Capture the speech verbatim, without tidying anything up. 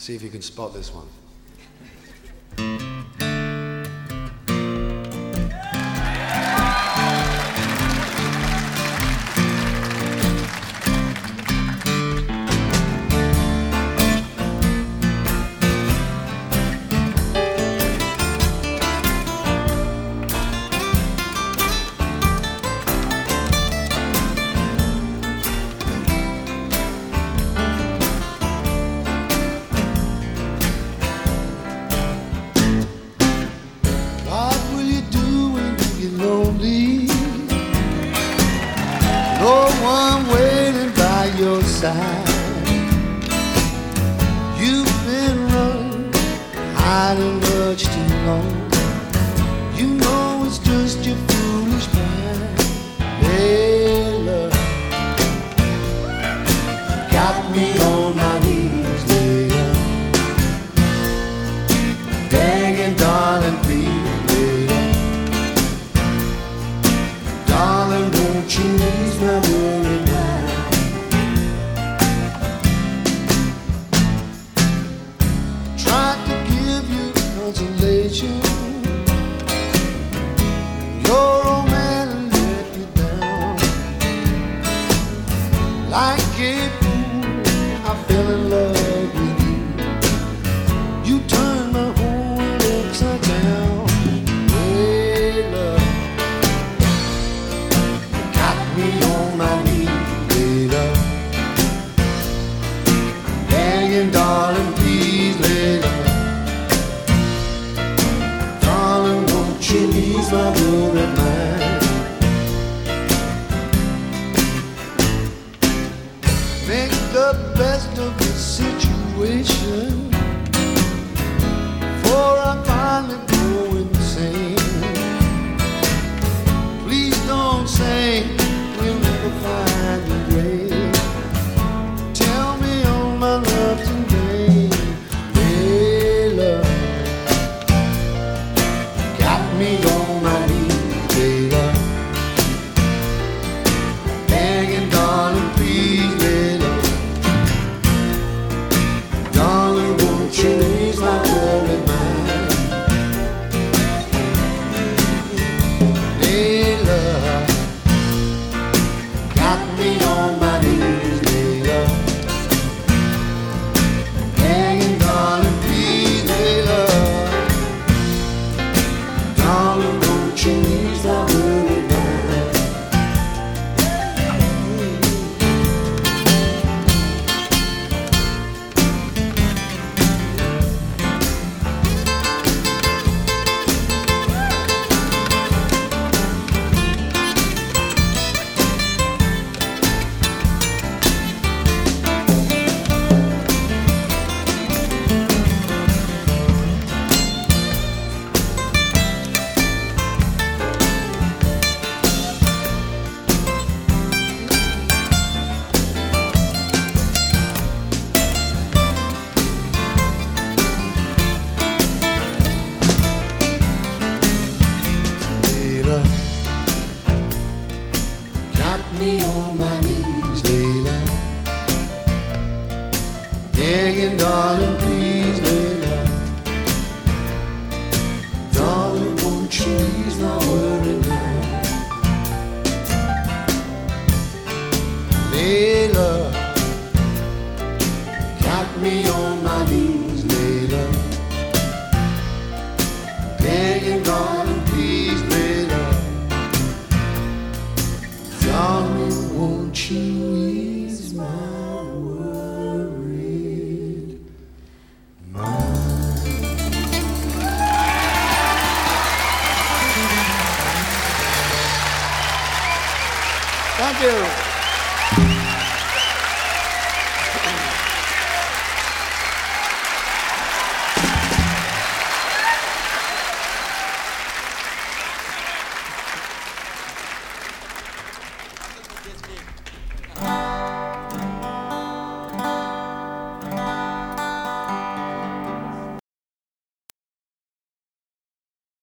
See if you can spot this one. No one waiting by your side. You've been running, hiding much too long. You know it's just your foolish mind. Hey, love, got me on my knees, later, begging, darling, please, later, darling, won't you ease my worry now? Tried to give you consolation. Your old man let you down. Like a fool, I fell in love with you. You turned my whole world upside down. Hey, love, got me on my knees, later, begging, darling, please, later, darling, won't you ease my worried mind? Make the best of the situation, for I finally go insane. Please don't say we'll never find the grave. Tell me all my love's in vain. Hey, love, got me on my knees, later, begging, darling, please, later, darling, won't you ease my worried mind? Hey, love, got me on my knees, later, begging, darling, please, later, darling, won't you ease my worried mind? Later, got me on my knees, later, begging, darling, please, later, darling, won't you ease my worry now? Later, got me on my knees, later, begging, darling, please, later, darling, won't you ease my worried mind? Thank you.